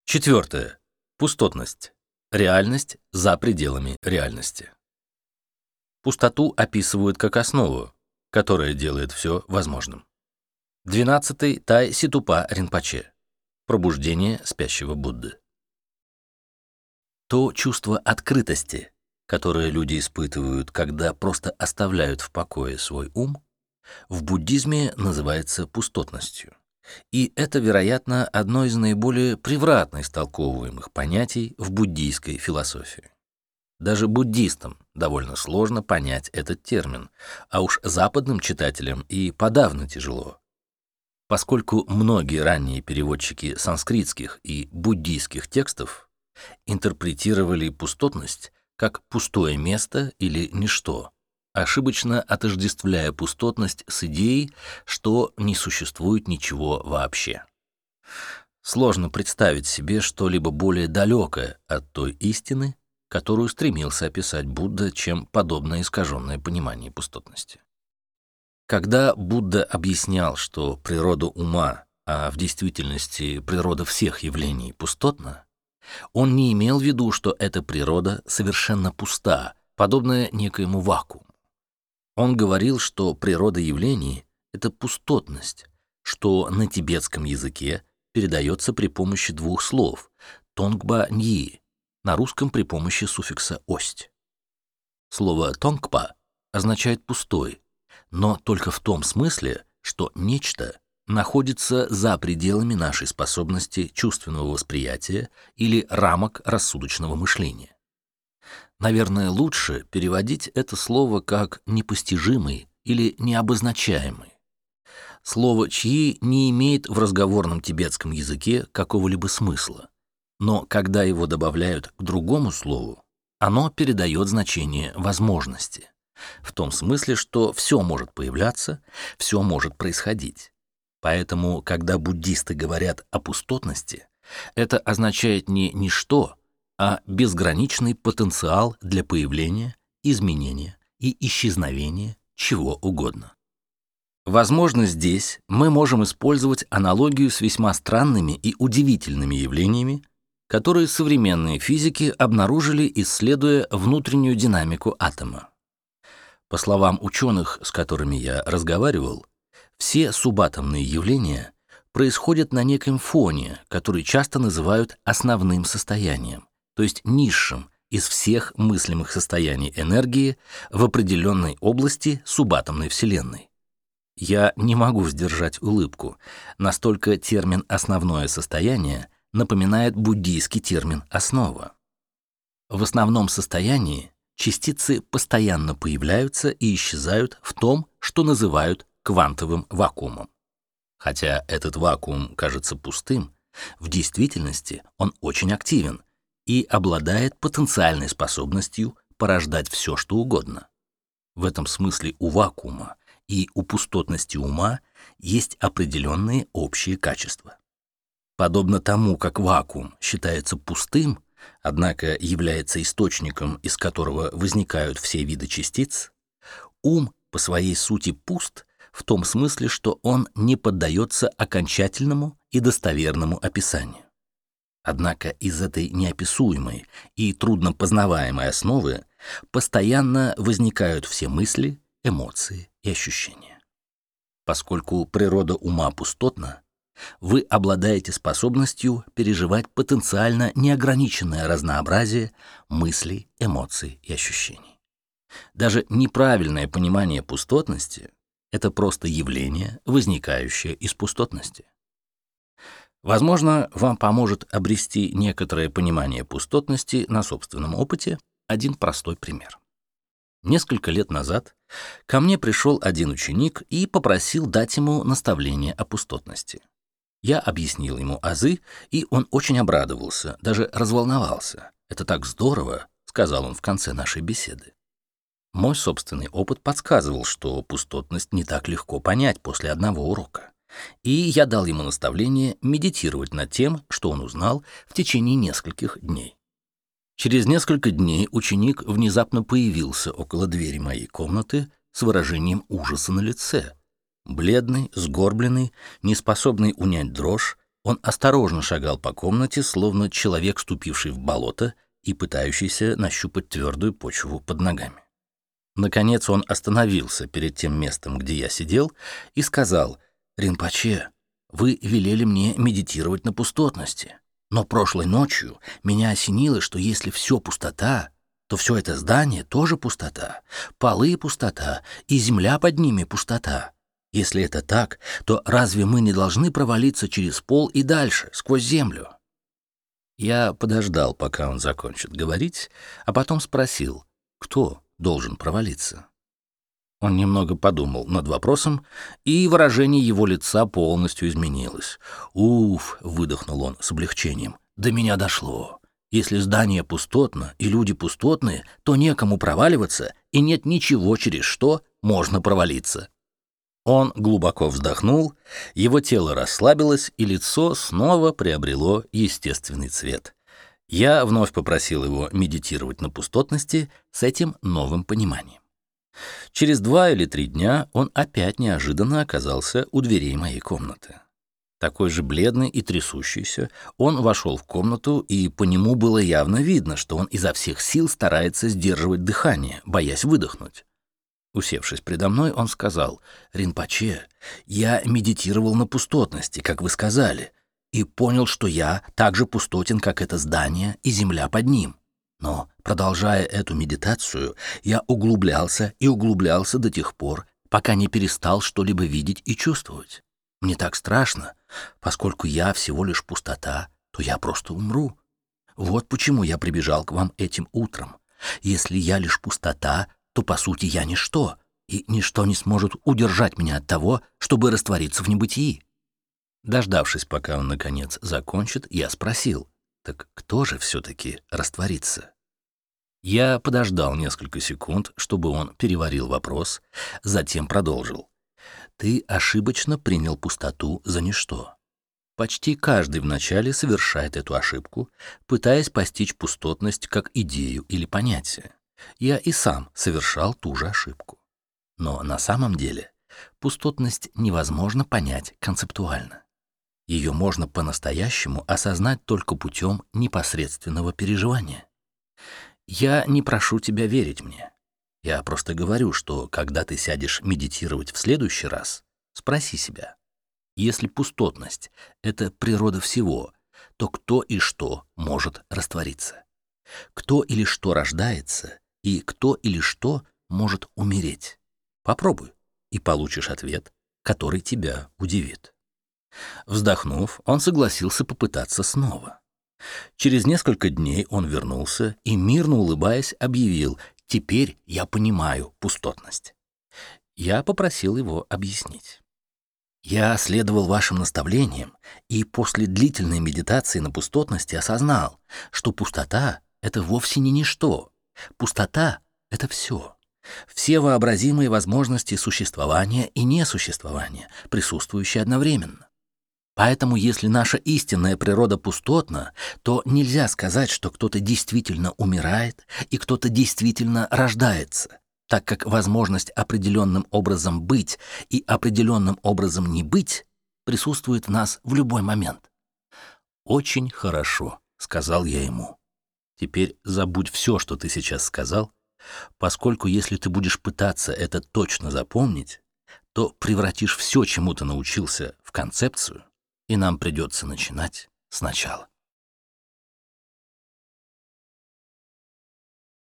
Четвертое. Пустотность. Реальность за пределами реальности. Пустоту описывают как основу, которая делает все возможным. 12. Тай Ситупа Ринпоче. Пробуждение спящего Будды. То чувство открытости, которое люди испытывают, когда просто оставляют в покое свой ум, в буддизме называется пустотностью. И это, вероятно, одно из наиболее превратно истолковываемых понятий в буддийской философии. Даже буддистам довольно сложно понять этот термин, а уж западным читателям и подавно тяжело. Поскольку многие ранние переводчики санскритских и буддийских текстов интерпретировали пустотность как пустое место или ничто, ошибочно отождествляя пустотность с идеей, что не существует ничего вообще. Сложно представить себе что-либо более далекое от той истины, которую стремился описать Будда, чем подобное искаженное понимание пустотности. Когда Будда объяснял, что природа ума, а в действительности природа всех явлений пустотна, он не имел в виду, что эта природа совершенно пуста, подобная некоему вакууму. Он говорил, что природа явлений — это пустотность, что на тибетском языке передается при помощи двух слов «тонгба-ньи», на русском при помощи суффикса «ость». Слово «тонгпа» означает «пустой», но только в том смысле, что нечто находится за пределами нашей способности чувственного восприятия или рамок рассудочного мышления. Наверное, лучше переводить это слово как «непостижимый» или «необозначаемый». Слово «чьи» не имеет в разговорном тибетском языке какого-либо смысла, но когда его добавляют к другому слову, оно передает значение возможности, в том смысле, что все может появляться, все может происходить. Поэтому, когда буддисты говорят о пустотности, это означает не ничто, а безграничный потенциал для появления, изменения и исчезновения чего угодно. Возможно, здесь мы можем использовать аналогию с весьма странными и удивительными явлениями, которые современные физики обнаружили, исследуя внутреннюю динамику атома. По словам ученых, с которыми я разговаривал, все субатомные явления происходят на неком фоне, который часто называют основным состоянием, то есть низшим из всех мыслимых состояний энергии в определенной области субатомной Вселенной. Я не могу сдержать улыбку, настолько термин «основное состояние» напоминает буддийский термин «основа». В основном состоянии частицы постоянно появляются и исчезают в том, что называют квантовым вакуумом. Хотя этот вакуум кажется пустым, в действительности он очень активен и обладает потенциальной способностью порождать все, что угодно. В этом смысле у вакуума и у пустотности ума есть определенные общие качества. Подобно тому, как вакуум считается пустым, однако является источником, из которого возникают все виды частиц, ум по своей сути пуст в том смысле, что он не поддается окончательному и достоверному описанию. Однако из этой неописуемой и трудно познаваемой основы постоянно возникают все мысли, эмоции и ощущения. Поскольку природа ума пустотна, вы обладаете способностью переживать потенциально неограниченное разнообразие мыслей, эмоций и ощущений. Даже неправильное понимание пустотности — это просто явление, возникающее из пустотности. Возможно, вам поможет обрести некоторое понимание пустотности на собственном опыте один простой пример. Несколько лет назад ко мне пришел один ученик и попросил дать ему наставление о пустотности. Я объяснил ему азы, и он очень обрадовался, даже разволновался. «Это так здорово», — сказал он в конце нашей беседы. Мой собственный опыт подсказывал, что пустотность не так легко понять после одного урока. И я дал ему наставление медитировать над тем, что он узнал в течение нескольких дней. Через несколько дней ученик внезапно появился около двери моей комнаты с выражением ужаса на лице. Бледный, сгорбленный, неспособный унять дрожь, Он осторожно шагал по комнате, словно человек, ступивший в болото и пытающийся нащупать твердую почву под ногами. Наконец он остановился перед тем местом, где я сидел, и сказал: «Ринпоче, вы велели мне медитировать на пустотности, но прошлой ночью меня осенило, что если все пустота, то все это здание тоже пустота, полы пустота и земля под ними пустота. Если это так, то разве мы не должны провалиться через пол и дальше, сквозь землю?» Я подождал, пока он закончит говорить, а потом спросил, кто должен провалиться. Он немного подумал над вопросом, и выражение его лица полностью изменилось. «Уф!» — выдохнул он с облегчением. «До меня дошло. Если здание пустотно и люди пустотные, то некому проваливаться, и нет ничего, через что можно провалиться». Он глубоко вздохнул, его тело расслабилось, и лицо снова приобрело естественный цвет. Я вновь попросил его медитировать на пустотности с этим новым пониманием. Через 2 или 3 дня он опять неожиданно оказался у дверей моей комнаты. Такой же бледный и трясущийся, он вошел в комнату, и по нему было явно видно, что он изо всех сил старается сдерживать дыхание, боясь выдохнуть. Усевшись предо мной, он сказал: «Ринпоче, я медитировал на пустотности, как вы сказали, и понял, что я так же пустотен, как это здание и земля под ним. Но, продолжая эту медитацию, я углублялся и углублялся до тех пор, пока не перестал что-либо видеть и чувствовать. Мне так страшно, поскольку я всего лишь пустота, то я просто умру. Вот почему я прибежал к вам этим утром. Если я лишь пустота, то, по сути, я ничто, и ничто не сможет удержать меня от того, чтобы раствориться в небытии». Дождавшись, пока он, наконец, закончит, я спросил: «Так кто же все-таки растворится?» Я подождал несколько секунд, чтобы он переварил вопрос, затем продолжил: «Ты ошибочно принял пустоту за ничто. Почти каждый вначале совершает эту ошибку, пытаясь постичь пустотность как идею или понятие. Я и сам совершал ту же ошибку. Но на самом деле пустотность невозможно понять концептуально. Ее можно по-настоящему осознать только путем непосредственного переживания. Я не прошу тебя верить мне. Я просто говорю, что когда ты сядешь медитировать в следующий раз, спроси себя: если пустотность — это природа всего, то кто и что может раствориться? Кто или что рождается, и кто или что может умереть? Попробуй, и получишь ответ, который тебя удивит». Вздохнув, он согласился попытаться снова. Через несколько дней он вернулся и, мирно улыбаясь, объявил: «Теперь я понимаю пустотность». Я попросил его объяснить. «Я следовал вашим наставлениям, и после длительной медитации на пустотности осознал, что пустота — это вовсе не ничто. Пустота — это все. Все вообразимые возможности существования и несуществования, присутствующие одновременно. Поэтому, если наша истинная природа пустотна, то нельзя сказать, что кто-то действительно умирает и кто-то действительно рождается, так как возможность определенным образом быть и определенным образом не быть присутствует в нас в любой момент». «Очень хорошо», — сказал я ему. «Теперь забудь все, что ты сейчас сказал, поскольку если ты будешь пытаться это точно запомнить, то превратишь все, чему ты научился, в концепцию, и нам придется начинать сначала».